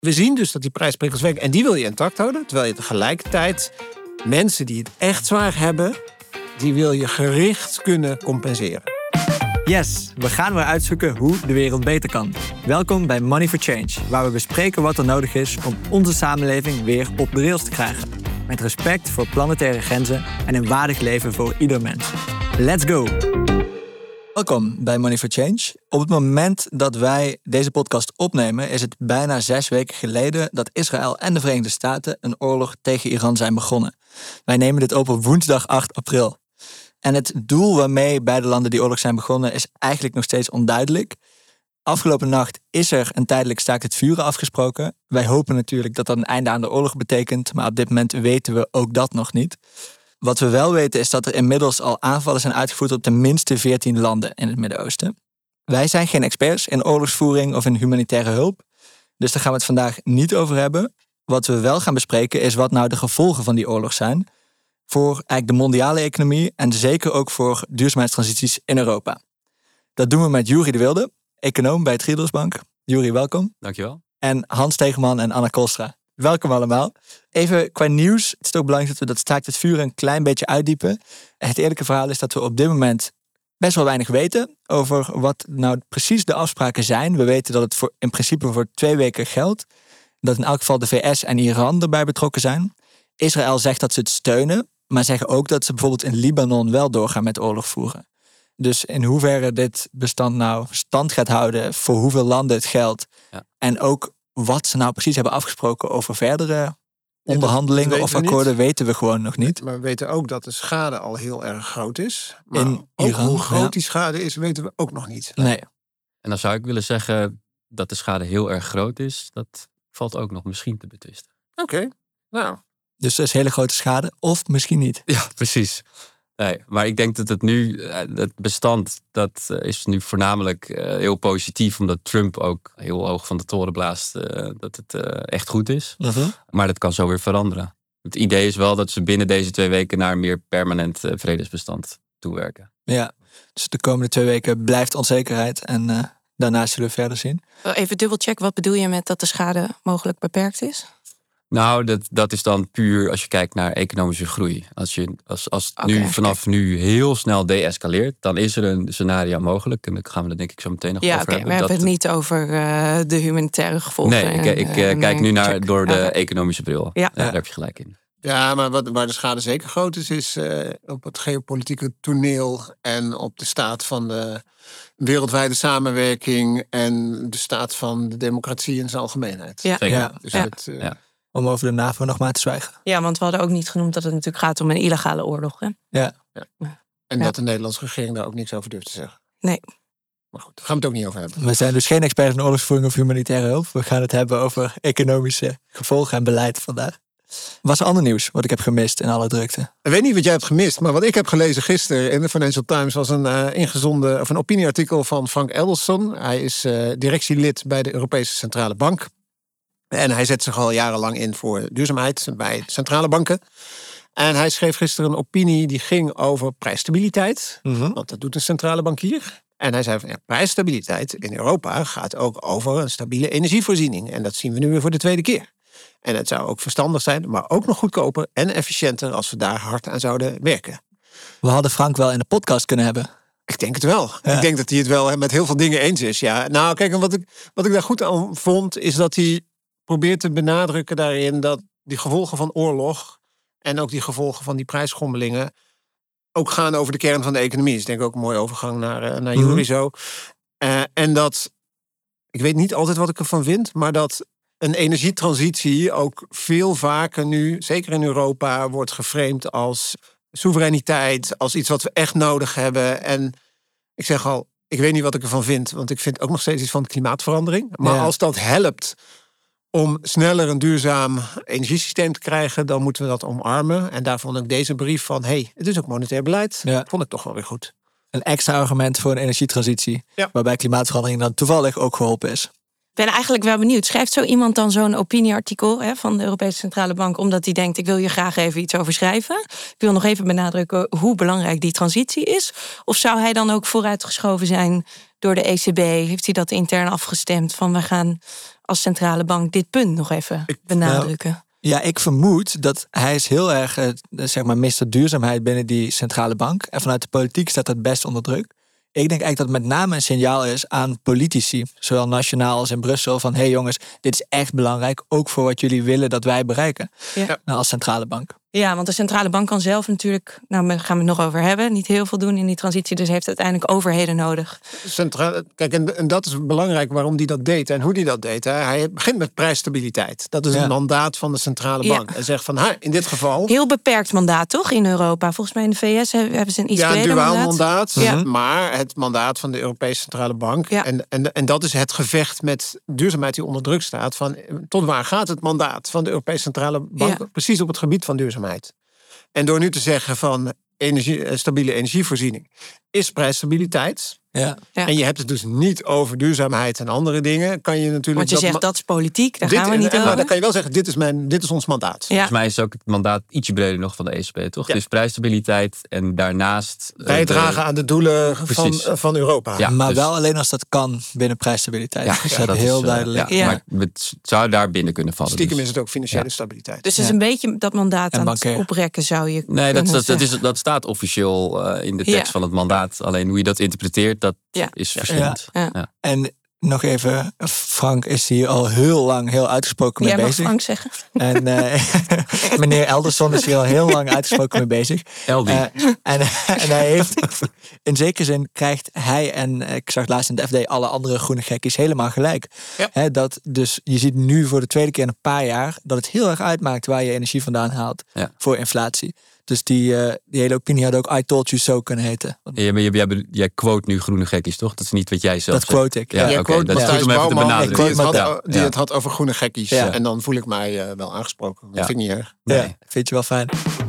We zien dus dat die prijsprikkels werken en die wil je intact houden. Terwijl je tegelijkertijd mensen die het echt zwaar hebben, die wil je gericht kunnen compenseren. Yes, we gaan weer uitzoeken hoe de wereld beter kan. Welkom bij Money for Change, waar we bespreken wat er nodig is om onze samenleving weer op de rails te krijgen. Met respect voor planetaire grenzen en een waardig leven voor ieder mens. Let's go! Welkom bij Money for Change. Op het moment dat wij deze podcast opnemen, is het bijna 6 weken geleden dat Israël en de Verenigde Staten een oorlog tegen Iran zijn begonnen. Wij nemen dit op woensdag 8 april. En het doel waarmee beide landen die oorlog zijn begonnen is eigenlijk nog steeds onduidelijk. Afgelopen nacht is er een tijdelijk staakt het vuren afgesproken. Wij hopen natuurlijk dat dat een einde aan de oorlog betekent, maar op dit moment weten we ook dat nog niet. Wat we wel weten is dat er inmiddels al aanvallen zijn uitgevoerd op tenminste 14 landen in het Midden-Oosten. Wij zijn geen experts in oorlogsvoering of in humanitaire hulp, dus daar gaan we het vandaag niet over hebben. Wat we wel gaan bespreken is wat nou de gevolgen van die oorlog zijn voor eigenlijk de mondiale economie en zeker ook voor duurzaamheidstransities in Europa. Dat doen we met Juri de Wilde, econoom bij Triodos Bank. Juri, welkom. Dankjewel. En Hans Stegeman en Anna Kolstra. Welkom allemaal. Even qua nieuws. Het is ook belangrijk dat we dat staakt het vuur een klein beetje uitdiepen. Het eerlijke verhaal is dat we op dit moment best wel weinig weten over wat nou precies de afspraken zijn. We weten dat het in principe voor 2 weken geldt. Dat in elk geval de VS en Iran erbij betrokken zijn. Israël zegt dat ze het steunen, maar zeggen ook dat ze bijvoorbeeld in Libanon wel doorgaan met oorlog voeren. Dus in hoeverre dit bestand nou stand gaat houden, voor hoeveel landen het geldt. Ja. En ook wat ze nou precies hebben afgesproken over verdere onderhandelingen of akkoorden, weten we gewoon nog niet. Maar we weten ook dat de schade al heel erg groot is. Maar in Iran, hoe groot die schade is, weten we ook nog niet. Nee. En dan zou ik willen zeggen dat de schade heel erg groot is. Dat valt ook nog misschien te betwisten. Oké. Nou. Dus dat is hele grote schade, of misschien niet. Ja, precies. Nee, maar ik denk dat het bestand, dat is nu voornamelijk heel positief, omdat Trump ook heel hoog van de toren blaast dat het echt goed is. Uh-huh. Maar dat kan zo weer veranderen. Het idee is wel dat ze binnen deze 2 weken naar een meer permanent vredesbestand toewerken. Ja, dus de komende 2 weken blijft onzekerheid en daarna zullen we verder zien. Even dubbelcheck, wat bedoel je met dat de schade mogelijk beperkt is? Nou, dat is dan puur als je kijkt naar economische groei. Als het nu vanaf nu heel snel de-escaleert, dan is er een scenario mogelijk. En daar gaan we het denk ik zo meteen nog over hebben. Ja, we hebben het niet over de humanitaire gevolgen. Nee, ik kijk nu naar door de economische bril. Ja. Daar heb je gelijk in. Ja, maar waar de schade zeker groot is op het geopolitieke toneel en op de staat van de wereldwijde samenwerking en de staat van de democratie in zijn algemeenheid. Ja. Ja. Dus ja. Om over de NAVO nog maar te zwijgen. Ja, want we hadden ook niet genoemd dat het natuurlijk gaat om een illegale oorlog. Hè? Ja. En dat de Nederlandse regering daar ook niks over durft te zeggen. Nee. Maar goed, daar gaan we het ook niet over hebben. We zijn dus geen experts in oorlogsvoering of humanitaire hulp. We gaan het hebben over economische gevolgen en beleid vandaag. Was er ander nieuws wat ik heb gemist in alle drukte? Ik weet niet wat jij hebt gemist, maar wat ik heb gelezen gisteren in de Financial Times was een opinieartikel van Frank Edelson. Hij is directielid bij de Europese Centrale Bank. En hij zet zich al jarenlang in voor duurzaamheid bij centrale banken. En hij schreef gisteren een opinie die ging over prijsstabiliteit. Mm-hmm. Want dat doet een centrale bankier. En hij zei van prijsstabiliteit in Europa gaat ook over een stabiele energievoorziening. En dat zien we nu weer voor de 2e keer. En het zou ook verstandig zijn, maar ook nog goedkoper en efficiënter als we daar hard aan zouden werken. We hadden Frank wel in de podcast kunnen hebben. Ik denk het wel. Ja. Ik denk dat hij het wel met heel veel dingen eens is. Ja. Nou, kijk, en wat ik daar goed aan vond, is dat hij probeert te benadrukken daarin dat die gevolgen van oorlog en ook die gevolgen van die prijsschommelingen ook gaan over de kern van de economie. Dus ik denk ook een mooie overgang naar Juri zo. En dat, ik weet niet altijd wat ik ervan vind, maar dat een energietransitie ook veel vaker nu, zeker in Europa, wordt geframed als soevereiniteit, als iets wat we echt nodig hebben. En ik zeg al, ik weet niet wat ik ervan vind, want ik vind ook nog steeds iets van klimaatverandering. Maar als dat helpt om sneller een duurzaam energiesysteem te krijgen, dan moeten we dat omarmen. En daar vond ik deze brief van, het is ook monetair beleid. Ja. Vond ik toch wel weer goed. Een extra argument voor een energietransitie, waarbij klimaatverandering dan toevallig ook geholpen is. Ik ben eigenlijk wel benieuwd. Schrijft zo iemand dan zo'n opinieartikel van de Europese Centrale Bank omdat hij denkt, ik wil hier graag even iets over schrijven? Ik wil nog even benadrukken hoe belangrijk die transitie is. Of zou hij dan ook vooruitgeschoven zijn door de ECB? Heeft hij dat intern afgestemd van we gaan als centrale bank dit punt nog even benadrukken? Ja, ik vermoed dat hij is heel erg, Mr. Duurzaamheid binnen die centrale bank. En vanuit de politiek staat dat best onder druk. Ik denk eigenlijk dat het met name een signaal is aan politici, zowel nationaal als in Brussel, van hey jongens, dit is echt belangrijk, ook voor wat jullie willen dat wij bereiken als centrale bank. Ja, want de centrale bank kan zelf natuurlijk, daar gaan we het nog over hebben, niet heel veel doen in die transitie, dus heeft uiteindelijk overheden nodig. Kijk, en dat is belangrijk waarom hij dat deed en hoe hij dat deed. Hè. Hij begint met prijsstabiliteit. Dat is het mandaat van de centrale bank. En zegt van, in dit geval... Heel beperkt mandaat, toch, in Europa? Volgens mij in de VS hebben ze een iets breder mandaat. Ja, een duaal mandaat, maar het mandaat van de Europese Centrale Bank. Ja. En dat is het gevecht met duurzaamheid die onder druk staat. Van, tot waar gaat het mandaat van de Europese Centrale Bank precies op het gebied van duurzaamheid? En door nu te zeggen van stabiele energievoorziening is prijsstabiliteit. Ja. En je hebt het dus niet over duurzaamheid en andere dingen. Kan je natuurlijk. Want je zegt dat is politiek, daar gaan we niet over. Maar dan kan je wel zeggen, dit is ons mandaat. Volgens mij is ook het mandaat ietsje breder nog van de ECB, toch? Ja. Dus prijsstabiliteit en daarnaast bijdragen aan de doelen van Europa. Ja, maar dus wel alleen als dat kan binnen prijsstabiliteit. Ja, dat is heel duidelijk. Maar het zou daar binnen kunnen vallen. Stiekem is het ook financiële stabiliteit. Dus het is een beetje dat mandaat aan het oprekken, zou je dat staat officieel in de tekst van het mandaat. Alleen hoe je dat interpreteert, dat is verschillend. Ja. En nog even, Frank is hier al heel lang heel uitgesproken mee bezig. Jij mag Frank zeggen. En meneer Elderson is hier al heel lang uitgesproken mee bezig. En hij heeft, in zekere zin krijgt hij, en ik zag laatst in de FD alle andere groene gekkies helemaal gelijk. Ja. Dat dus, je ziet nu voor de tweede keer in een paar jaar dat het heel erg uitmaakt waar je energie vandaan haalt voor inflatie. Dus die hele opinie had ook I told you so kunnen heten. Jij quote nu groene gekkies, toch? Dat is niet wat jij zelf zegt. Dat quote ik. Ja, okay. Dat is goed om even te benadrukken. Die het had over groene gekkies. Ja. En dan voel ik mij wel aangesproken. Dat vind ik niet erg. Nee. Ja, vind je wel fijn.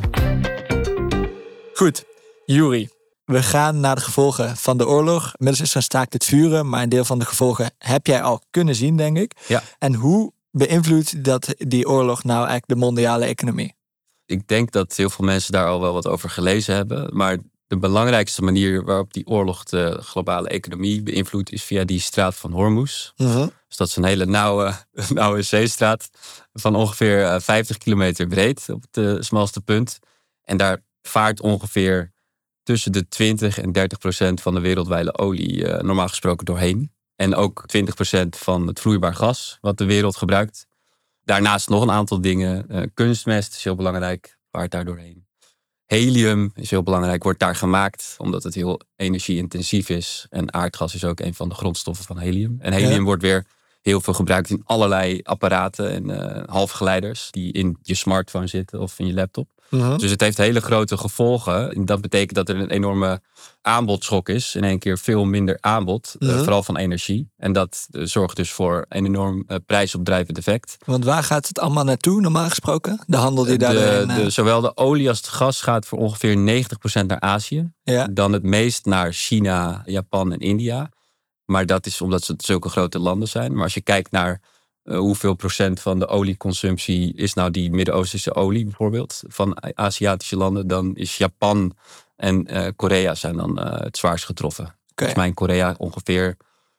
Goed, Juri. We gaan naar de gevolgen van de oorlog. Inmiddels is er een staakt het vuren. Maar een deel van de gevolgen heb jij al kunnen zien, denk ik. Ja. En hoe beïnvloedt die oorlog nou eigenlijk de mondiale economie? Ik denk dat heel veel mensen daar al wel wat over gelezen hebben. Maar de belangrijkste manier waarop die oorlog de globale economie beïnvloedt is via die straat van Hormuz. Uh-huh. Dus dat is een hele nauwe zeestraat van ongeveer 50 kilometer breed op het smalste punt. En daar vaart ongeveer tussen de 20 en 30% van de wereldwijde olie normaal gesproken doorheen. En ook 20% van het vloeibaar gas wat de wereld gebruikt. Daarnaast nog een aantal dingen. Kunstmest is heel belangrijk, vaart daar doorheen. Helium is heel belangrijk, wordt daar gemaakt omdat het heel energie-intensief is. En aardgas is ook een van de grondstoffen van helium. En helium wordt weer heel veel gebruikt in allerlei apparaten en halfgeleiders die in je smartphone zitten of in je laptop. Uh-huh. Dus het heeft hele grote gevolgen. En dat betekent dat er een enorme aanbodschok is. In één keer veel minder aanbod, vooral van energie. En dat zorgt dus voor een enorm prijsopdrijvend effect. Want waar gaat het allemaal naartoe, normaal gesproken? De handel die daar... Zowel de olie als het gas gaat voor ongeveer 90% naar Azië. Ja. Dan het meest naar China, Japan en India. Maar dat is omdat het zulke grote landen zijn. Maar als je kijkt naar hoeveel procent van de olieconsumptie is nou die Midden-Oosterse olie bijvoorbeeld van Aziatische landen, dan is Japan en Korea zijn dan het zwaarst getroffen. Okay. Volgens mij in Korea ongeveer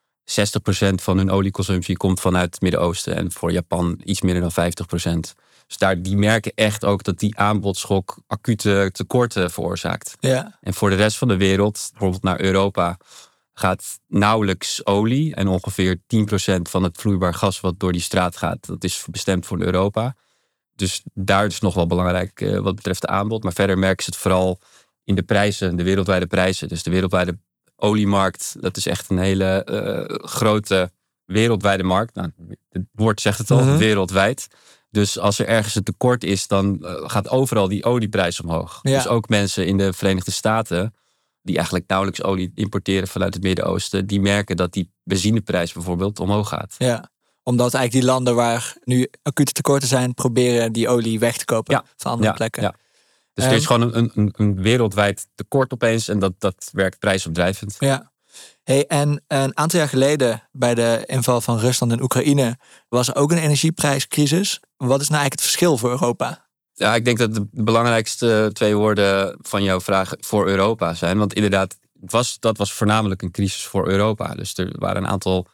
60% van hun olieconsumptie komt vanuit het Midden-Oosten en voor Japan iets minder dan 50%. Dus die merken echt ook dat die aanbodschok acute tekorten veroorzaakt. Ja. En voor de rest van de wereld, bijvoorbeeld naar Europa, gaat nauwelijks olie en ongeveer 10% van het vloeibaar gas wat door die straat gaat, dat is bestemd voor Europa. Dus daar is nog wel belangrijk wat betreft de aanbod. Maar verder merken ze het vooral in de prijzen, de wereldwijde prijzen. Dus de wereldwijde oliemarkt, dat is echt een hele grote wereldwijde markt. Nou, het woord zegt het al, wereldwijd. Dus als er ergens een tekort is, dan gaat overal die olieprijs omhoog. Ja. Dus ook mensen in de Verenigde Staten die eigenlijk nauwelijks olie importeren vanuit het Midden-Oosten, die merken dat die benzineprijs bijvoorbeeld omhoog gaat. Ja, omdat eigenlijk die landen waar nu acute tekorten zijn, proberen die olie weg te kopen van andere plekken. Ja. Dus er is gewoon een wereldwijd tekort opeens en dat werkt prijsopdrijvend. Ja. Hey, en een aantal jaar geleden bij de inval van Rusland in Oekraïne was er ook een energieprijscrisis. Wat is nou eigenlijk het verschil voor Europa? Ja, ik denk dat de belangrijkste twee woorden van jouw vraag voor Europa zijn. Want inderdaad, dat was voornamelijk een crisis voor Europa. Dus er waren een aantal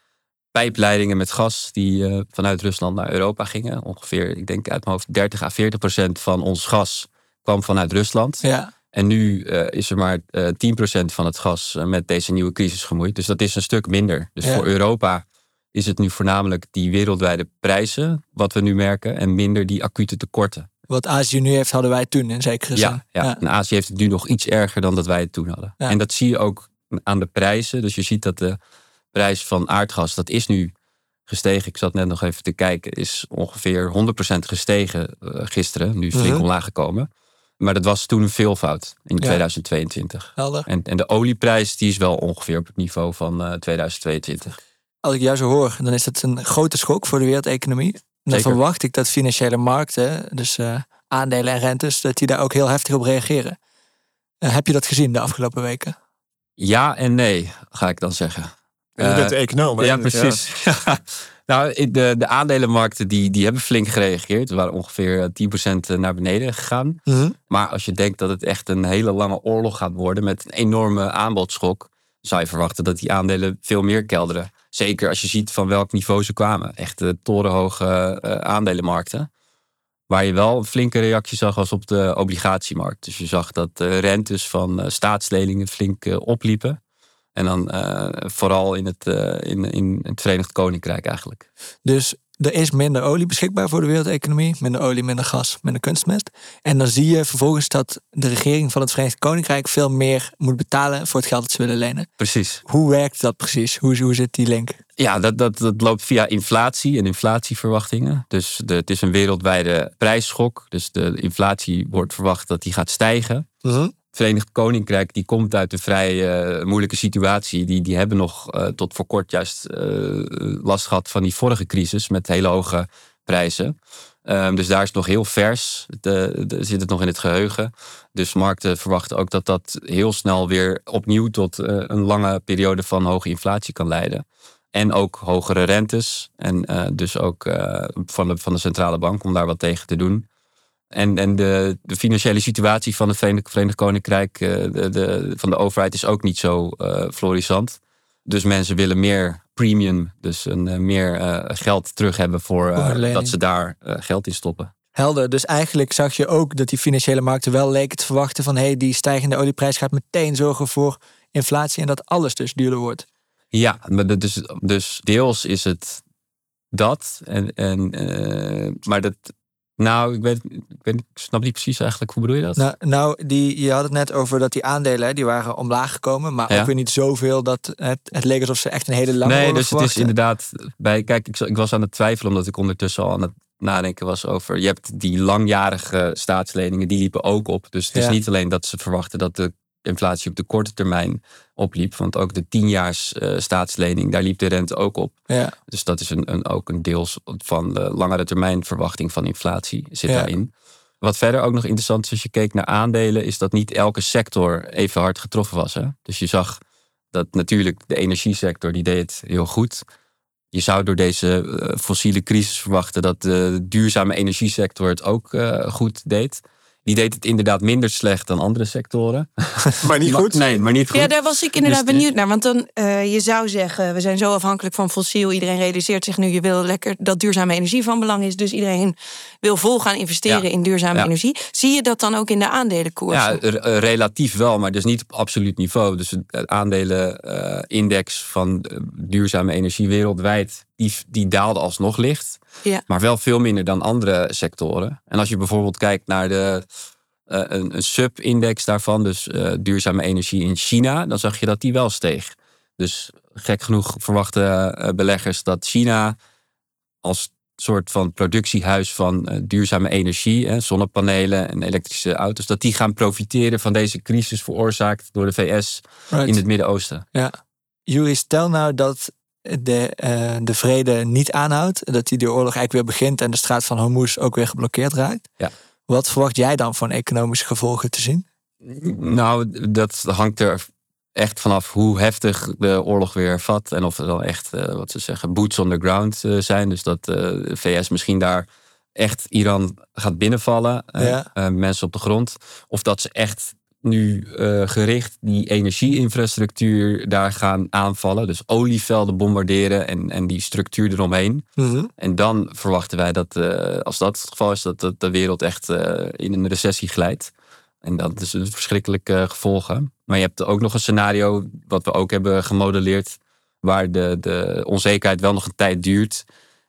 pijpleidingen met gas die vanuit Rusland naar Europa gingen. Ongeveer, ik denk uit mijn hoofd, 30-40% van ons gas kwam vanuit Rusland. Ja. En nu is er maar 10% van het gas met deze nieuwe crisis gemoeid. Dus dat is een stuk minder. Dus voor Europa is het nu voornamelijk die wereldwijde prijzen, wat we nu merken, en minder die acute tekorten. Wat Azië nu heeft, hadden wij toen in zekere zin. Ja. En Azië heeft het nu nog iets erger dan dat wij het toen hadden. Ja. En dat zie je ook aan de prijzen. Dus je ziet dat de prijs van aardgas, dat is nu gestegen. Ik zat net nog even te kijken, is ongeveer 100% gestegen gisteren. Nu is flink omlaag gekomen. Maar dat was toen een veelvoud in 2022. Helder. En de olieprijs die is wel ongeveer op het niveau van 2022. Als ik jou zo hoor, dan is dat een grote schok voor de wereldeconomie. En dan verwacht ik dat financiële markten, dus aandelen en rentes, dat die daar ook heel heftig op reageren. Heb je dat gezien de afgelopen weken? Ja en nee, ga ik dan zeggen. Je bent de econoom. Ja, precies. Ja. Nou, de aandelenmarkten die hebben flink gereageerd. We waren ongeveer 10% naar beneden gegaan. Mm-hmm. Maar als je denkt dat het echt een hele lange oorlog gaat worden met een enorme aanbodschok, zou je verwachten dat die aandelen veel meer kelderen. Zeker als je ziet van welk niveau ze kwamen. Echt torenhoge aandelenmarkten. Waar je wel een flinke reactie zag was op de obligatiemarkt. Dus je zag dat de rentes van staatsleningen flink opliepen. En dan vooral in het Verenigd Koninkrijk eigenlijk. Dus er is minder olie beschikbaar voor de wereldeconomie. Minder olie, minder gas, minder kunstmest. En dan zie je vervolgens dat de regering van het Verenigd Koninkrijk veel meer moet betalen voor het geld dat ze willen lenen. Precies. Hoe werkt dat precies? Hoe zit die link? Ja, dat loopt via inflatie en inflatieverwachtingen. Dus het is een wereldwijde prijsschok. Dus de inflatie wordt verwacht dat die gaat stijgen. Mm-hmm. Het Verenigd Koninkrijk die komt uit een vrij moeilijke situatie. Die hebben nog tot voor kort juist last gehad van die vorige crisis met hele hoge prijzen. Dus daar is het nog heel vers. Zit het nog in het geheugen. Dus markten verwachten ook dat heel snel weer opnieuw tot een lange periode van hoge inflatie kan leiden. En ook hogere rentes. En dus ook van de centrale bank om daar wat tegen te doen. En de financiële situatie van het Verenigd Koninkrijk, van de overheid, is ook niet zo florissant. Dus mensen willen meer premium, dus meer geld terug hebben voor dat ze daar geld in stoppen. Helder, dus eigenlijk zag je ook dat die financiële markten wel leken te verwachten van die stijgende olieprijs gaat meteen zorgen voor inflatie en dat alles dus duurder wordt. Ja, dus deels is het dat. Maar dat... Nou, ik snap niet precies eigenlijk. Hoe bedoel je dat? Je had het net over dat die aandelen die waren omlaag gekomen. Maar ook weer niet zoveel dat het leek alsof ze echt een hele lange oorlog dus verwachten. Het is inderdaad... Kijk, ik was aan het twijfelen omdat ik ondertussen al aan het nadenken was over... Je hebt die langjarige staatsleningen, die liepen ook op. Dus het is niet alleen dat ze verwachten dat de inflatie op de korte termijn opliep. Want ook de 10-jaars staatslening, daar liep de rente ook op. Ja. Dus dat is ook een deels van de langere termijn verwachting van inflatie zit daarin. Wat verder ook nog interessant is als je keek naar aandelen, is dat niet elke sector even hard getroffen was. Hè? Dus je zag dat natuurlijk de energiesector, die deed het heel goed. Je zou door deze fossiele crisis verwachten dat de duurzame energiesector het ook goed deed. Die deed het inderdaad minder slecht dan andere sectoren. Maar niet goed? Nee, maar niet goed. Ja, daar was ik inderdaad benieuwd naar. Want dan, je zou zeggen, we zijn zo afhankelijk van fossiel. Iedereen realiseert zich nu, je wil lekker dat duurzame energie van belang is. Dus iedereen wil vol gaan investeren in duurzame energie. Zie je dat dan ook in de aandelenkoersen? Ja, relatief wel, maar dus niet op absoluut niveau. Dus het aandelenindex van duurzame energie wereldwijd, die daalde alsnog licht. Ja. Maar wel veel minder dan andere sectoren. En als je bijvoorbeeld kijkt naar een sub-index daarvan, dus duurzame energie in China, dan zag je dat die wel steeg. Dus gek genoeg verwachten beleggers dat China als soort van productiehuis van duurzame energie, zonnepanelen en elektrische auto's, dat die gaan profiteren van deze crisis veroorzaakt door de VS in het Midden-Oosten. Ja. Juri, stel nou dat de vrede niet aanhoudt, dat die oorlog eigenlijk weer begint en de straat van Hormuz ook weer geblokkeerd raakt. Ja. Wat verwacht jij dan van economische gevolgen te zien? Nou, dat hangt er echt vanaf hoe heftig de oorlog weer vat en of er dan echt, wat ze zeggen, boots on the ground zijn. Dus dat de VS misschien daar echt Iran gaat binnenvallen, mensen op de grond. Of dat ze echt nu gericht die energieinfrastructuur daar gaan aanvallen. Dus olievelden bombarderen en die structuur eromheen. Mm-hmm. En dan verwachten wij dat, als dat het geval is, dat de wereld echt in een recessie glijdt. En dat is verschrikkelijke gevolgen. Maar je hebt ook nog een scenario, wat we ook hebben gemodelleerd, waar de onzekerheid wel nog een tijd duurt.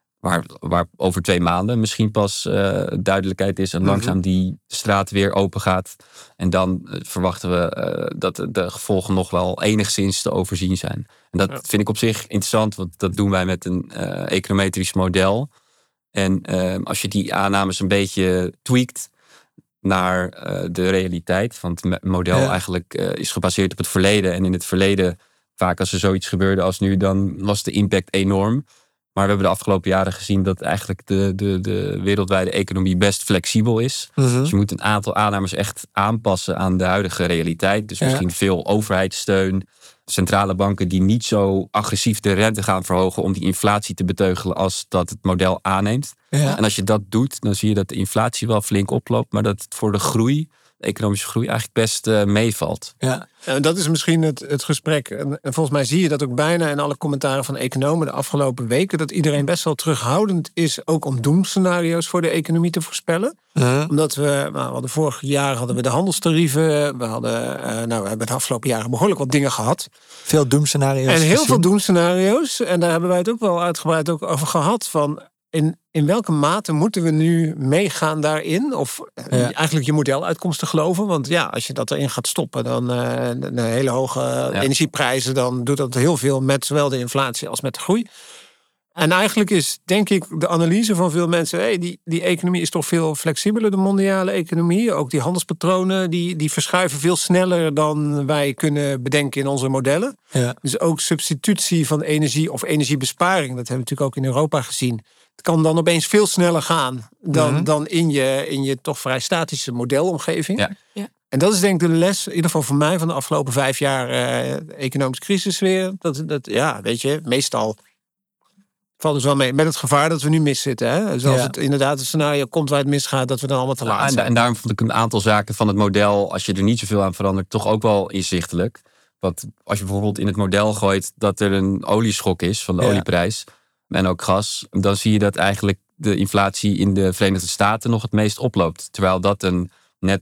Waar over 2 maanden misschien pas duidelijkheid is en langzaam die straat weer open gaat. En dan verwachten we dat de gevolgen nog wel enigszins te overzien zijn. En dat vind ik op zich interessant, want dat doen wij met een econometrisch model. En als je die aannames een beetje tweakt naar de realiteit, want het model eigenlijk is gebaseerd op het verleden. En in het verleden, vaak als er zoiets gebeurde als nu, dan was de impact enorm. Maar we hebben de afgelopen jaren gezien dat eigenlijk de wereldwijde economie best flexibel is. Mm-hmm. Dus je moet een aantal aannames echt aanpassen aan de huidige realiteit. Dus misschien veel overheidssteun. Centrale banken die niet zo agressief de rente gaan verhogen om die inflatie te beteugelen als dat het model aanneemt. Ja. En als je dat doet, dan zie je dat de inflatie wel flink oploopt. Maar dat het voor de groei, de economische groei, eigenlijk best meevalt. Ja. En dat is misschien het gesprek. En volgens mij zie je dat ook bijna in alle commentaren van economen de afgelopen weken. Dat iedereen best wel terughoudend is ook om doemscenario's voor de economie te voorspellen. Omdat we hadden vorig jaar hadden we de handelstarieven. We hebben de afgelopen jaren behoorlijk wat dingen gehad. Veel doemscenario's. En heel veel doemscenario's. En daar hebben wij het ook wel uitgebreid ook over gehad. Van in welke mate moeten we nu meegaan daarin? Of eigenlijk je modeluitkomsten geloven. Want ja, als je dat erin gaat stoppen, dan de hele hoge energieprijzen, dan doet dat heel veel met zowel de inflatie als met de groei. En eigenlijk is, denk ik, de analyse van veel mensen, die economie is toch veel flexibeler, de mondiale economie. Ook die handelspatronen, die verschuiven veel sneller dan wij kunnen bedenken in onze modellen. Ja. Dus ook substitutie van energie of energiebesparing, dat hebben we natuurlijk ook in Europa gezien. Het kan dan opeens veel sneller gaan dan in je toch vrij statische modelomgeving. Ja. Ja. En dat is denk ik de les, in ieder geval voor mij, van de afgelopen 5 jaar economische crisis weer. Weet je, meestal valt dus wel mee. Met het gevaar dat we nu miszitten. Hè? Dus als het inderdaad een scenario komt waar het misgaat, dat we dan allemaal te laat zijn. En daarom vond ik een aantal zaken van het model, als je er niet zoveel aan verandert, toch ook wel inzichtelijk. Want als je bijvoorbeeld in het model gooit dat er een olieschok is van de olieprijs en ook gas, dan zie je dat eigenlijk de inflatie in de Verenigde Staten nog het meest oploopt. Terwijl dat een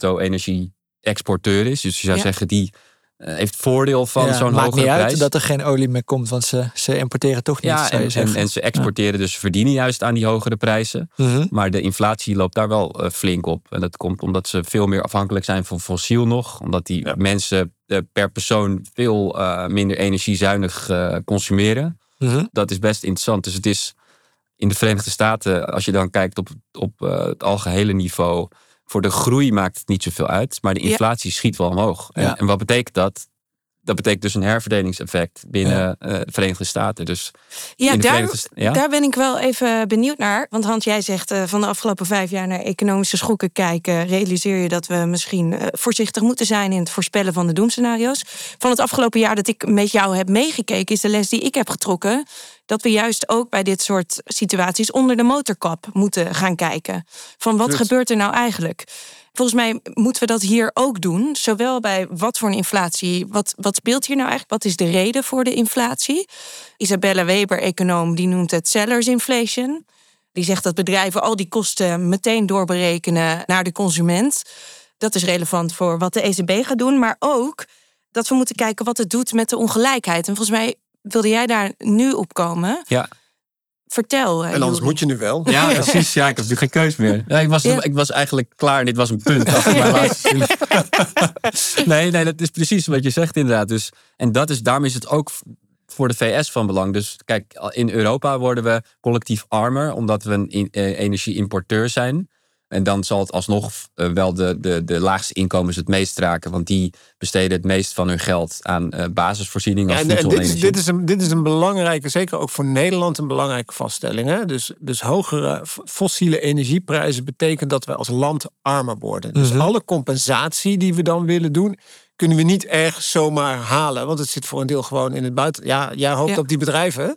netto-energie-exporteur is. Dus je zou zeggen, die heeft voordeel van zo'n hogere prijs. Maakt niet uit dat er geen olie meer komt, want ze importeren toch niet. Ja, en ze exporteren, dus ze verdienen juist aan die hogere prijzen. Mm-hmm. Maar de inflatie loopt daar wel flink op. En dat komt omdat ze veel meer afhankelijk zijn van fossiel nog. Omdat die mensen per persoon veel minder energiezuinig consumeren. Mm-hmm. Dat is best interessant. Dus het is in de Verenigde Staten, als je dan kijkt op het algehele niveau, voor de groei maakt het niet zoveel uit. Maar de inflatie schiet wel omhoog. Ja. En wat betekent dat? Dat betekent dus een herverdelingseffect binnen de Verenigde Staten. Dus daar ben ik wel even benieuwd naar. Want Hans, jij zegt van de afgelopen 5 jaar naar economische schokken kijken, realiseer je dat we misschien voorzichtig moeten zijn in het voorspellen van de doemscenario's. Van het afgelopen jaar dat ik met jou heb meegekeken, is de les die ik heb getrokken, dat we juist ook bij dit soort situaties onder de motorkap moeten gaan kijken. Van wat gebeurt er nou eigenlijk? Volgens mij moeten we dat hier ook doen. Zowel bij wat voor een inflatie, wat speelt hier nou eigenlijk? Wat is de reden voor de inflatie? Isabella Weber, econoom, die noemt het sellers inflation. Die zegt dat bedrijven al die kosten meteen doorberekenen naar de consument. Dat is relevant voor wat de ECB gaat doen. Maar ook dat we moeten kijken wat het doet met de ongelijkheid. En volgens mij wilde jij daar nu op komen. Ja. En Vertel. anders Juri. moet je nu wel. Ja, precies. Ja, ik heb nu geen keus meer. Ja, ik was eigenlijk klaar en dit was een punt. Nee, dat is precies wat je zegt inderdaad. Dus, en daarom is het ook voor de VS van belang. Dus kijk, in Europa worden we collectief armer, omdat we een energieimporteur zijn. En dan zal het alsnog wel de laagste inkomens het meest raken. Want die besteden het meest van hun geld aan basisvoorziening als voedsel en energie. Dit is een belangrijke, zeker ook voor Nederland, een belangrijke vaststelling. Hè? Dus hogere fossiele energieprijzen betekent dat we als land armer worden. Dus alle compensatie die we dan willen doen, kunnen we niet ergens zomaar halen. Want het zit voor een deel gewoon in het buiten. Ja, jij hoopt op die bedrijven.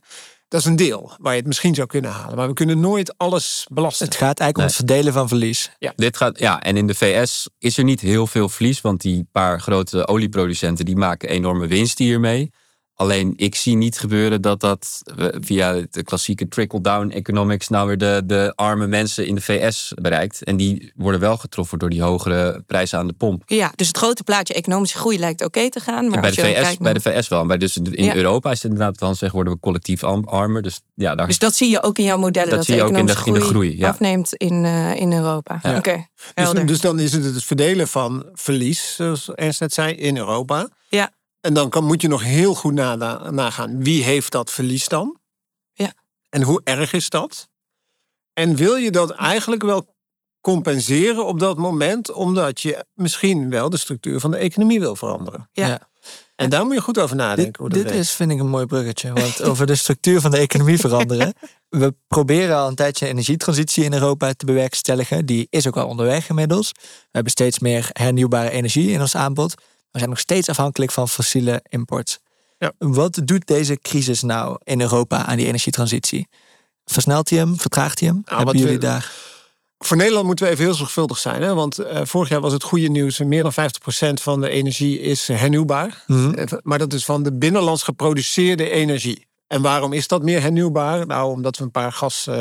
Dat is een deel waar je het misschien zou kunnen halen. Maar we kunnen nooit alles belasten. Het gaat eigenlijk om het verdelen van verlies. Ja. En in de VS is er niet heel veel verlies. Want die paar grote olieproducenten die maken enorme winst hiermee. Alleen ik zie niet gebeuren dat via de klassieke trickle-down economics nou weer de arme mensen in de VS bereikt. En die worden wel getroffen door die hogere prijzen aan de pomp. Ja, dus het grote plaatje economische groei lijkt oké te gaan. Maar bij de VS wel. Maar dus in Europa is het inderdaad, dan zeggen, worden we collectief armer. Dus dat zie je ook in jouw modellen. Dat zie je ook in de groei afneemt in Europa. Ja. Oké. Dus dan is het verdelen van verlies, zoals Ernst net zei, in Europa. Ja. En dan moet je nog heel goed nagaan. Wie heeft dat verlies dan? Ja. En hoe erg is dat? En wil je dat eigenlijk wel compenseren op dat moment, omdat je misschien wel de structuur van de economie wil veranderen? Ja. En daar moet je goed over nadenken. Dit is, vind ik, een mooi bruggetje. Want over de structuur van de economie veranderen. We proberen al een tijdje energietransitie in Europa te bewerkstelligen. Die is ook al onderweg inmiddels. We hebben steeds meer hernieuwbare energie in ons aanbod. We zijn nog steeds afhankelijk van fossiele import. Ja. Wat doet deze crisis nou in Europa aan die energietransitie? Versnelt hij hem? Vertraagt hij hem? Hebben jullie daar... Voor Nederland moeten we even heel zorgvuldig zijn. Hè? Want vorig jaar was het goede nieuws. Meer dan 50% van de energie is hernieuwbaar. Mm-hmm. Maar dat is van de binnenlands geproduceerde energie. En waarom is dat meer hernieuwbaar? Nou, omdat we een paar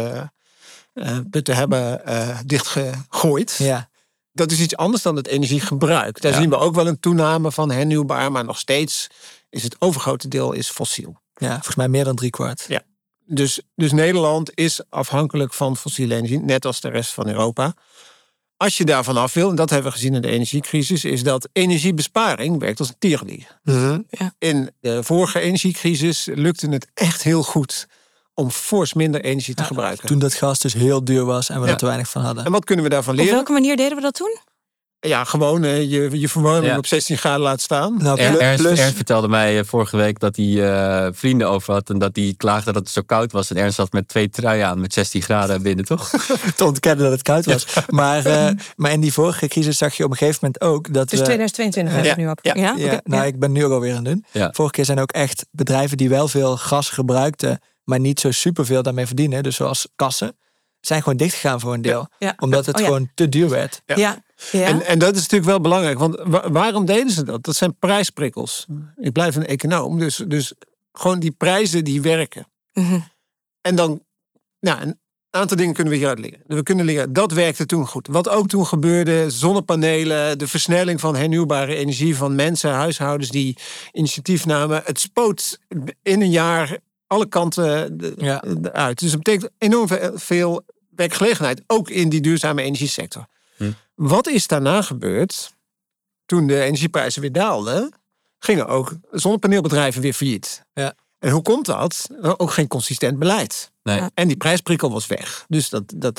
gasputten hebben dichtgegooid. Ja. Dat is iets anders dan het energiegebruik. Daar zien we ook wel een toename van hernieuwbaar. Maar nog steeds is het overgrote deel fossiel. Ja, volgens mij meer dan 3/4. Ja. Dus Nederland is afhankelijk van fossiele energie. Net als de rest van Europa. Als je daarvan af wil, en dat hebben we gezien in de energiecrisis, is dat energiebesparing werkt als een tierenlier. Mm-hmm. Ja. In de vorige energiecrisis lukte het echt heel goed om fors minder energie te gebruiken. Toen dat gas dus heel duur was en we er te weinig van hadden. En wat kunnen we daarvan leren? Op welke manier deden we dat toen? Ja, gewoon je verwarming op 16 graden laten staan. Nou, Ernst vertelde mij vorige week dat hij vrienden over had en dat hij klaagde dat het zo koud was. En Ernst had met 2 truien aan met 16 graden binnen, toch? Te ontkennen dat het koud was. Ja. Maar in die vorige crisis zag je op een gegeven moment ook dat... Dus 2022 hebben we nu op. Nou, ik ben nu ook alweer aan het doen. Ja. Vorige keer zijn ook echt bedrijven die wel veel gas gebruikten, maar niet zo superveel daarmee verdienen. Dus zoals kassen, zijn gewoon dichtgegaan voor een deel. Ja. Omdat het gewoon te duur werd. Ja. En dat is natuurlijk wel belangrijk. Want waarom deden ze dat? Dat zijn prijsprikkels. Ik blijf een econoom. Dus gewoon die prijzen die werken. Mm-hmm. En dan... Nou, een aantal dingen kunnen we hieruit leren. We kunnen leren, dat werkte toen goed. Wat ook toen gebeurde, zonnepanelen, de versnelling van hernieuwbare energie van mensen, huishoudens die initiatief namen. Het spoot in een jaar alle kanten uit. Dus dat betekent enorm veel werkgelegenheid, ook in die duurzame energiesector. Wat is daarna gebeurd? Toen de energieprijzen weer daalden, gingen ook zonnepaneelbedrijven weer failliet. Ja. En hoe komt dat? Ook geen consistent beleid. Nee. En die prijsprikkel was weg. Dus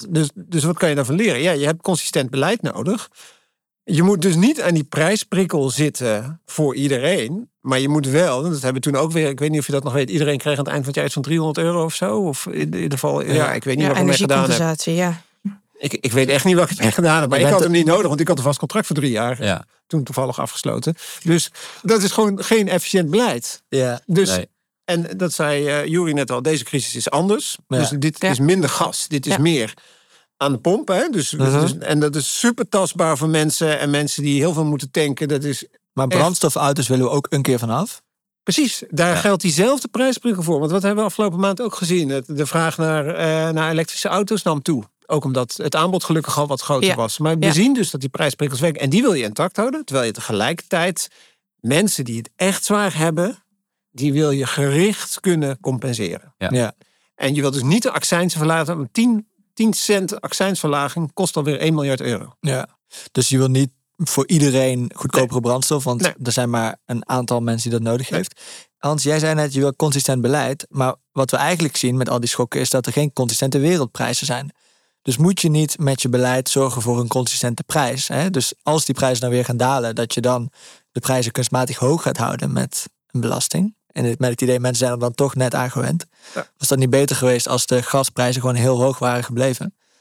wat kan je daarvan leren? Ja, je hebt consistent beleid nodig. Je moet dus niet aan die prijsprikkel zitten voor iedereen. Maar je moet wel, dat hebben we toen ook weer, ik weet niet of je dat nog weet, iedereen kreeg aan het eind van het jaar iets van €300 of zo. Of in ieder geval, ik weet niet wat ik ermee gedaan heb. Ja. Ik weet echt niet wat ik ermee gedaan heb. Maar ik had hem niet nodig, want ik had een vast contract voor 3 jaar. Ja. Toen toevallig afgesloten. Dus dat is gewoon geen efficiënt beleid. Ja. Dus, nee. En dat zei Juri net al, deze crisis is anders. Ja. Dus dit is minder gas. Dit is meer aan de pomp. Hè? Dus, en dat is super tastbaar voor mensen. En mensen die heel veel moeten tanken. Dat is maar brandstofauto's willen we ook een keer vanaf. Precies, daar geldt diezelfde prijsprikkel voor. Want wat hebben we afgelopen maand ook gezien? De vraag naar elektrische auto's nam toe. Ook omdat het aanbod gelukkig al wat groter was. Maar we zien dus dat die prijsprikkels werken. En die wil je intact houden. Terwijl je tegelijkertijd mensen die het echt zwaar hebben, die wil je gericht kunnen compenseren. Ja. En je wilt dus niet de accijnsen verlagen. 10 cent accijnsverlaging kost alweer €1 miljard. Ja. Dus je wil niet voor iedereen goedkopere brandstof. Want er zijn maar een aantal mensen die dat nodig heeft. Hans, jij zei net, je wil consistent beleid. Maar wat we eigenlijk zien met al die schokken is dat er geen consistente wereldprijzen zijn. Dus moet je niet met je beleid zorgen voor een consistente prijs. Hè? Dus als die prijzen nou weer gaan dalen, dat je dan de prijzen kunstmatig hoog gaat houden met een belasting. En met het idee, mensen zijn er dan toch net aan gewend. Ja. Was dat niet beter geweest als de gasprijzen gewoon heel hoog waren gebleven?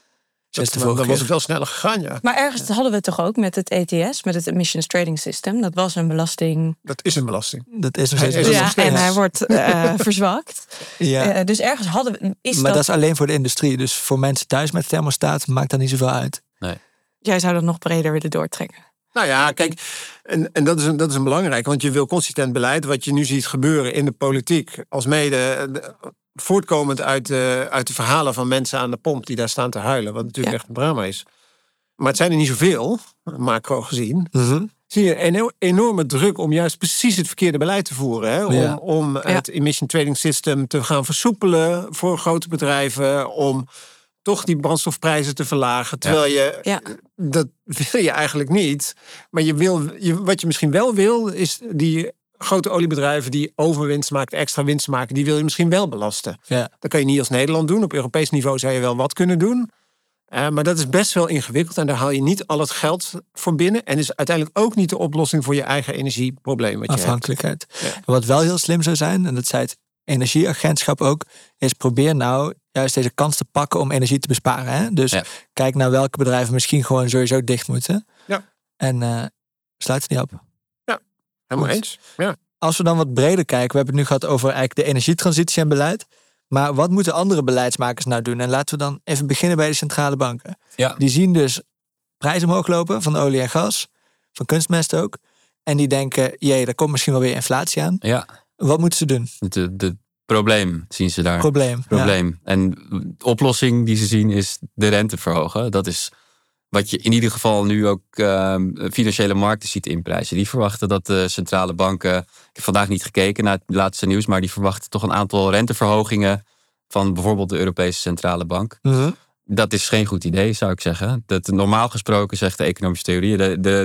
Dan was het wel sneller gegaan, ja. Maar ergens hadden we het toch ook met het ETS, met het Emissions Trading System. Dat was een belasting. Dat is een belasting. Dat is nog steeds en hij wordt verzwakt. Ja. Dus ergens hadden we... Maar dat is alleen voor de industrie. Dus voor mensen thuis met thermostaat maakt dat niet zoveel uit. Nee. Jij zou dat nog breder willen doortrekken. Nou ja, kijk, en dat is een belangrijk, want je wil consistent beleid. Wat je nu ziet gebeuren in de politiek, als mede voortkomend uit de verhalen van mensen aan de pomp die daar staan te huilen, wat natuurlijk echt een drama is. Maar het zijn er niet zoveel, macro gezien. Zie je een enorme druk om juist precies het verkeerde beleid te voeren. Hè? Om het Emission Trading System te gaan versoepelen voor grote bedrijven, om toch die brandstofprijzen te verlagen. Terwijl dat wil je eigenlijk niet. Maar wat je misschien wel wil, is die grote oliebedrijven die overwinst maken, extra winst maken, die wil je misschien wel belasten. Ja. Dat kan je niet als Nederland doen. Op Europees niveau zou je wel wat kunnen doen. Maar dat is best wel ingewikkeld en daar haal je niet al het geld voor binnen. En is uiteindelijk ook niet de oplossing voor je eigen energieprobleem. Wat je afhankelijkheid. hebt. Ja. Wat wel heel slim zou zijn, en dat zei het energieagentschap ook, is probeer nou juist deze kans te pakken om energie te besparen. Hè? Dus kijk naar welke bedrijven misschien gewoon sowieso dicht moeten. Ja. En sluit het niet op. Ja, helemaal eens. Ja. Als we dan wat breder kijken, we hebben het nu gehad over eigenlijk de energietransitie en beleid. Maar wat moeten andere beleidsmakers nou doen? En laten we dan even beginnen bij de centrale banken. Ja. Die zien dus prijzen omhoog lopen van olie en gas, van kunstmest ook. En die denken, daar komt misschien wel weer inflatie aan. Ja. Wat moeten ze doen? Het probleem zien ze daar. Probleem. Ja. En de oplossing die ze zien is de rente verhogen. Dat is wat je in ieder geval nu ook financiële markten ziet inprijzen. Die verwachten dat de centrale banken, ik heb vandaag niet gekeken naar het laatste nieuws, maar die verwachten toch een aantal renteverhogingen van bijvoorbeeld de Europese Centrale Bank. Dat is geen goed idee, zou ik zeggen. Normaal gesproken, zegt de economische theorie,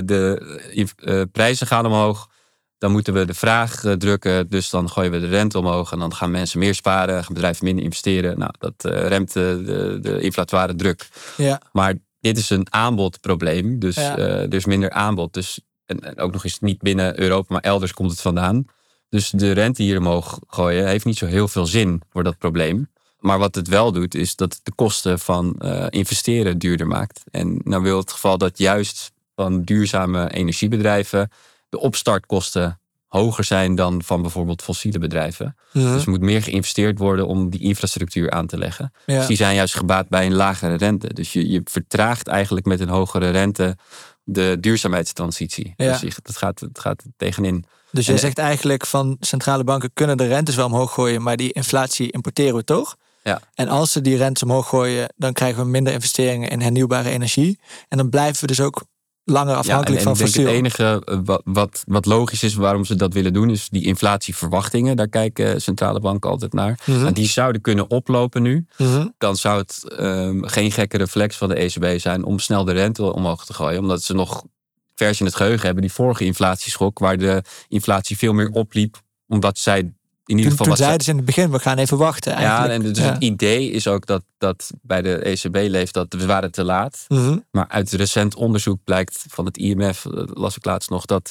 de prijzen gaan omhoog. Dan moeten we de vraag drukken, dus dan gooien we de rente omhoog en dan gaan mensen meer sparen, gaan bedrijven minder investeren. Nou, dat remt de inflatoire druk. Ja. Maar dit is een aanbodprobleem, dus er is minder aanbod. Dus, en ook nog eens niet binnen Europa, maar elders komt het vandaan. Dus de rente hier omhoog gooien heeft niet zo heel veel zin voor dat probleem. Maar wat het wel doet, is dat het de kosten van investeren duurder maakt. En nou wil het geval dat juist van duurzame energiebedrijven de opstartkosten hoger zijn dan van bijvoorbeeld fossiele bedrijven. Dus er moet meer geïnvesteerd worden om die infrastructuur aan te leggen. Ja. Dus die zijn juist gebaat bij een lagere rente. Dus je vertraagt eigenlijk met een hogere rente de duurzaamheidstransitie. Ja. Dus het gaat tegenin. Dus jij zegt eigenlijk van centrale banken kunnen de rentes wel omhoog gooien, maar die inflatie importeren we toch? Ja. En als ze die rentes omhoog gooien, dan krijgen we minder investeringen in hernieuwbare energie. En dan blijven we dus ook langer afhankelijk van fossiel. Het enige wat logisch is waarom ze dat willen doen, is die inflatieverwachtingen. Daar kijken centrale banken altijd naar. En die zouden kunnen oplopen nu. Dan zou het geen gekke reflex van de ECB zijn om snel de rente omhoog te gooien. Omdat ze nog vers in het geheugen hebben die vorige inflatieschok, waar de inflatie veel meer opliep, omdat zij in ieder geval toen zeiden ze in het begin, we gaan even wachten. Eigenlijk. Ja, en dus het idee is ook dat bij de ECB leeft dat we waren te laat. Maar uit recent onderzoek blijkt van het IMF, las ik laatst nog, dat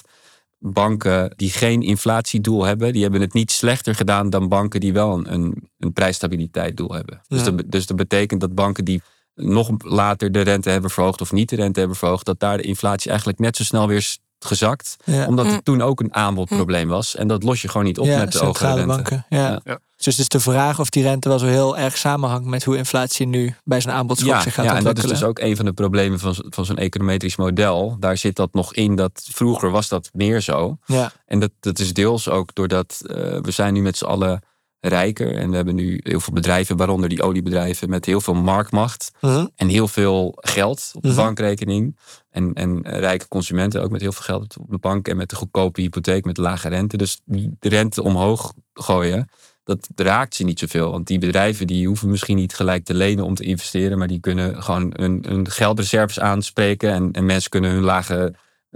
banken die geen inflatiedoel hebben, die hebben het niet slechter gedaan dan banken die wel een prijsstabiliteitsdoel hebben. Dus dat betekent dat banken die nog later de rente hebben verhoogd of niet de rente hebben verhoogd, dat daar de inflatie eigenlijk net zo snel weer gezakt. Omdat het toen ook een aanbodprobleem was. En dat los je gewoon niet op met de hogere rente. Banken. Ja. Dus het is de vraag of die rente wel zo heel erg samenhangt met hoe inflatie nu bij zo'n aanbodschok zich gaat ontwikkelen. En dat is dus ook een van de problemen van zo'n econometrisch model. Daar zit dat nog in, dat vroeger was dat meer zo. Ja. En dat is deels ook doordat we zijn nu met z'n allen rijker. En we hebben nu heel veel bedrijven, waaronder die oliebedrijven, met heel veel marktmacht. En heel veel geld op de bankrekening. En rijke consumenten ook met heel veel geld op de bank. En met de goedkope hypotheek, met de lage rente. Dus de rente omhoog gooien, dat raakt ze niet zoveel. Want die bedrijven die hoeven misschien niet gelijk te lenen om te investeren. Maar die kunnen gewoon hun geldreserves aanspreken. En mensen kunnen hun lage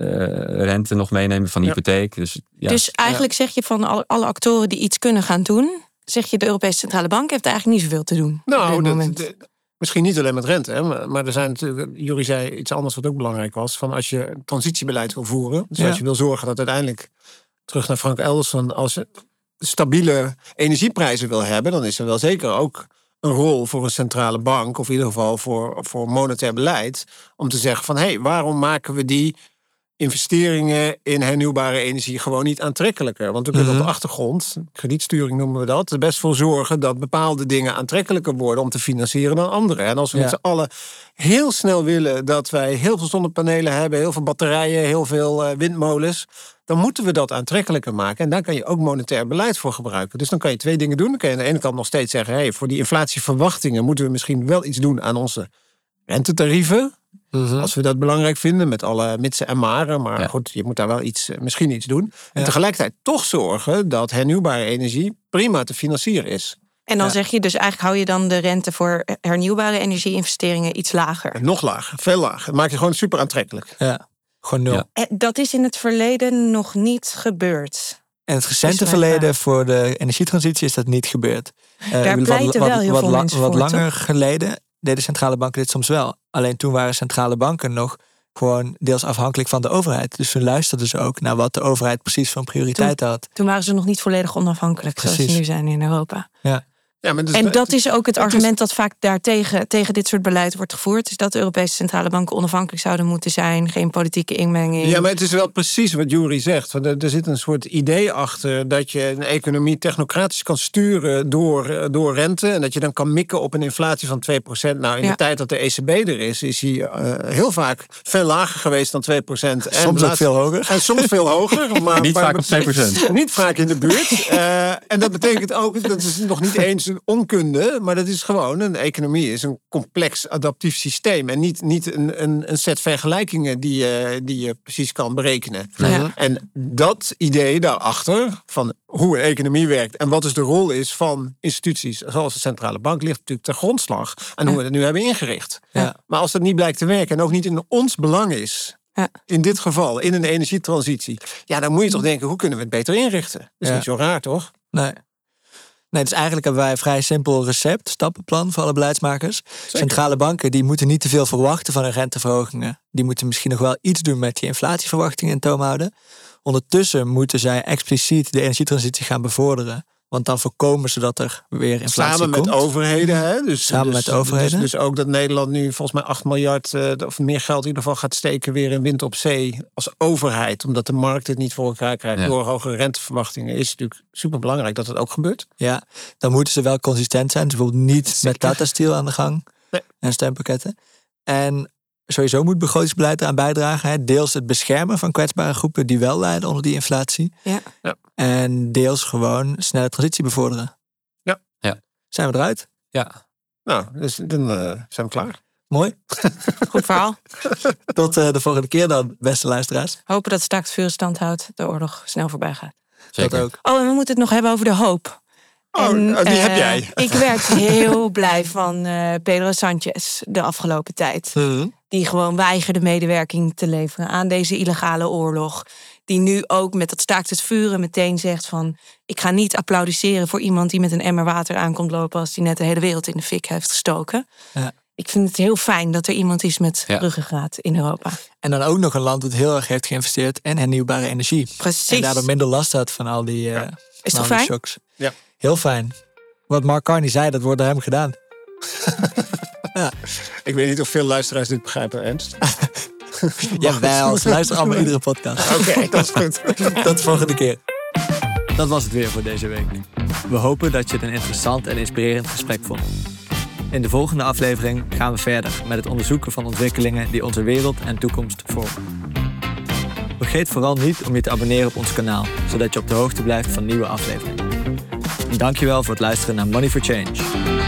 rente nog meenemen van hypotheek. Dus eigenlijk zeg je van alle actoren die iets kunnen gaan doen, zeg je de Europese Centrale Bank heeft eigenlijk niet zoveel te doen. Nou, misschien niet alleen met rente, hè, maar er zijn natuurlijk, Juri zei iets anders wat ook belangrijk was, van als je transitiebeleid wil voeren, dus als je wil zorgen dat uiteindelijk, terug naar Frank Elderson, als je stabiele energieprijzen wil hebben, dan is er wel zeker ook een rol voor een centrale bank, of in ieder geval voor monetair beleid, om te zeggen van waarom maken we die investeringen in hernieuwbare energie gewoon niet aantrekkelijker? Want we kunnen op de achtergrond, kredietsturing noemen we dat, er best voor zorgen dat bepaalde dingen aantrekkelijker worden om te financieren dan andere. En als we met z'n allen heel snel willen dat wij heel veel zonnepanelen hebben, heel veel batterijen, heel veel windmolens, dan moeten we dat aantrekkelijker maken. En daar kan je ook monetair beleid voor gebruiken. Dus dan kan je 2 dingen doen. Dan kan je aan de ene kant nog steeds zeggen, voor die inflatieverwachtingen moeten we misschien wel iets doen aan onze rentetarieven. Als we dat belangrijk vinden, met alle mitsen en maren. Maar goed, je moet daar wel misschien iets doen. En tegelijkertijd toch zorgen dat hernieuwbare energie prima te financieren is. En dan zeg je dus eigenlijk hou je dan de rente voor hernieuwbare energie-investeringen iets lager. En nog lager, veel lager. Dat maak je gewoon super aantrekkelijk. Ja, gewoon 0. Ja. Dat is in het verleden nog niet gebeurd. En het recente verleden voor de energietransitie is dat niet gebeurd. Daar pleiten wel heel veel mensen voor. Wat langer geleden deden centrale banken dit soms wel. Alleen toen waren centrale banken nog gewoon deels afhankelijk van de overheid. Dus toen luisterden ze ook naar wat de overheid precies van prioriteit had. Toen waren ze nog niet volledig onafhankelijk, zoals ze nu zijn in Europa. Ja. Ja, maar dus en dat is ook het argument dat vaak tegen dit soort beleid wordt gevoerd. Is dat de Europese centrale banken onafhankelijk zouden moeten zijn. Geen politieke inmenging. Ja, maar het is wel precies wat Juri zegt. Want er zit een soort idee achter dat je een economie technocratisch kan sturen door rente. En dat je dan kan mikken op een inflatie van 2%. Nou, in de tijd dat de ECB er is hij heel vaak veel lager geweest dan 2%. En soms ook veel hoger. En soms veel hoger. Maar niet vaak op 2%. Niet vaak in de buurt. En dat betekent ook, dat is nog niet eens een onkunde, maar dat is gewoon, een economie is een complex adaptief systeem en niet een set vergelijkingen die je precies kan berekenen. Ja. En dat idee daarachter, van hoe een economie werkt en wat dus de rol is van instituties zoals de centrale bank, ligt natuurlijk ter grondslag aan hoe we het nu hebben ingericht. Ja. Maar als dat niet blijkt te werken en ook niet in ons belang is, in dit geval, in een energietransitie, dan moet je toch denken, hoe kunnen we het beter inrichten? Dat is niet zo raar, toch? Nee, dus eigenlijk hebben wij een vrij simpel recept, stappenplan voor alle beleidsmakers. Zeker. Centrale banken die moeten niet te veel verwachten van hun renteverhogingen. Die moeten misschien nog wel iets doen met die inflatieverwachtingen in toom houden. Ondertussen moeten zij expliciet de energietransitie gaan bevorderen. Want dan voorkomen ze dat er weer inflatie komt. Samen met overheden. Hè? Samen met overheden. Dus ook dat Nederland nu volgens mij 8 miljard... of meer geld in ieder geval gaat steken weer in wind op zee als overheid. Omdat de markt het niet voor elkaar krijgt door hogere renteverwachtingen. Is het natuurlijk superbelangrijk dat het ook gebeurt. Ja, dan moeten ze wel consistent zijn. Dus bijvoorbeeld niet met Tata Steel aan de gang. Nee. En steunpakketten. En sowieso moet begrotingsbeleid eraan bijdragen. Hè? Deels het beschermen van kwetsbare groepen die wel lijden onder die inflatie. Ja. En deels gewoon snelle transitie bevorderen. Ja. Zijn we eruit? Ja. Nou, dus dan zijn we klaar. Mooi. Goed verhaal. Tot de volgende keer dan, beste luisteraars. Hopen dat straks vuur stand houdt, de oorlog snel voorbij gaat. Zeker. Dat ook. Oh, en we moeten het nog hebben over de hoop. Die heb jij. Ik werd heel blij van Pedro Sanchez de afgelopen tijd. Die gewoon weigerde medewerking te leveren aan deze illegale oorlog. Die nu ook met dat staakt het vuren meteen zegt van... ik ga niet applaudisseren voor iemand die met een emmer water aankomt lopen... als die net de hele wereld in de fik heeft gestoken. Ja. Ik vind het heel fijn dat er iemand is met ruggengraat in Europa. En dan ook nog een land dat heel erg heeft geïnvesteerd in hernieuwbare energie. Precies. En daardoor minder last had van al die, is toch fijn? shocks. Ja. Heel fijn. Wat Mark Carney zei, dat wordt door hem gedaan. Ja. Ik weet niet of veel luisteraars dit begrijpen, Ernst. Jawel, ze luisteren allemaal iedere podcast. Oké, dat is goed. Tot de volgende keer. Dat was het weer voor deze week. We hopen dat je het een interessant en inspirerend gesprek vond. In de volgende aflevering gaan we verder met het onderzoeken van ontwikkelingen die onze wereld en toekomst vormen. Vergeet vooral niet om je te abonneren op ons kanaal, zodat je op de hoogte blijft van nieuwe afleveringen. En dankjewel voor het luisteren naar Money for Change.